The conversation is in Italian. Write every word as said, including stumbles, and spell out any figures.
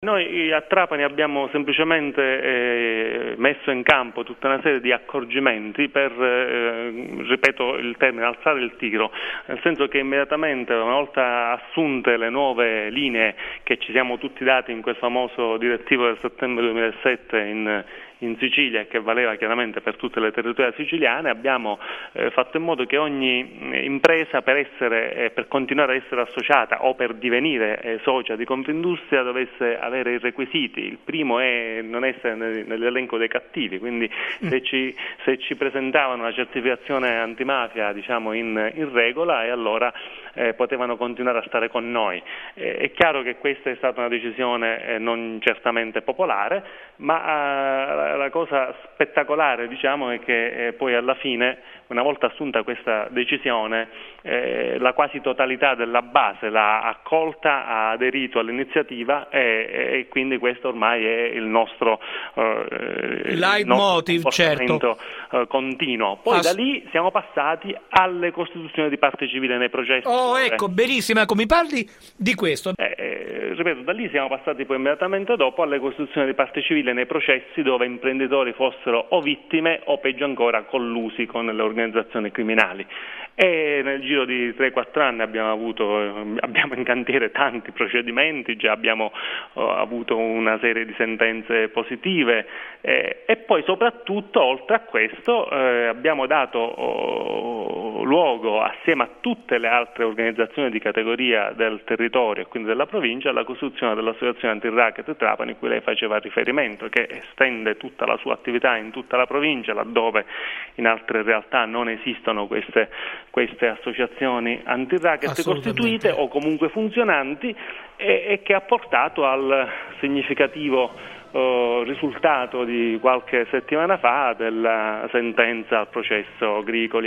Noi a Trapani abbiamo semplicemente eh, messo in campo tutta una serie di accorgimenti per, eh, ripeto il termine, alzare il tiro, nel senso che immediatamente, una volta assunte le nuove linee che ci siamo tutti dati in quel famoso direttivo del settembre duemilasette in in Sicilia, che valeva chiaramente per tutte le territoria siciliane, abbiamo eh, fatto in modo che ogni impresa per essere eh, per continuare a essere associata o per divenire eh, socia di Confindustria dovesse avere i requisiti. Il primo è non essere nell'elenco dei cattivi, quindi se ci, se ci presentavano una certificazione antimafia diciamo in, in regola, e allora eh, potevano continuare a stare con noi. Eh, è chiaro che questa è stata una decisione eh, non certamente popolare, ma eh, la cosa spettacolare diciamo è che eh, poi alla fine, una volta assunta questa decisione, eh, la quasi totalità della base l'ha accolta, ha aderito all'iniziativa e, e quindi questo ormai è il nostro eh, leitmotiv, certo, eh, continuo. Poi Ass- da lì siamo passati alle costituzioni di parte civile nei processi. Oh, ecco, benissimo, ecco, mi parli di questo. Eh, eh, ripeto, da lì siamo passati poi immediatamente dopo alle costituzioni di parte civile nei processi dove imprenditori fossero o vittime o peggio ancora collusi con le organizzazioni criminali, e nel giro di tre quattro anni abbiamo avuto abbiamo in cantiere tanti procedimenti, già abbiamo uh, avuto una serie di sentenze positive eh, e poi soprattutto oltre a questo eh, abbiamo dato oh, luogo assieme a tutte le altre organizzazioni di categoria del territorio e quindi della provincia alla costruzione dell'associazione anti-racket Trapani, cui lei faceva riferimento, che estende tutta la sua attività in tutta la provincia, laddove in altre realtà non esistono queste, queste associazioni anti-racket costituite o comunque funzionanti, e, e che ha portato al significativo Uh, risultato di qualche settimana fa della sentenza al processo Gricoli.